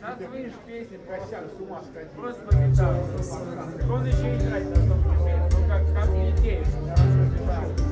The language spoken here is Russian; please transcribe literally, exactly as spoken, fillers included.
На свои же песни Косяк с ума сходил. просто по гитару. Он еще играть на том, ну как, как не идея.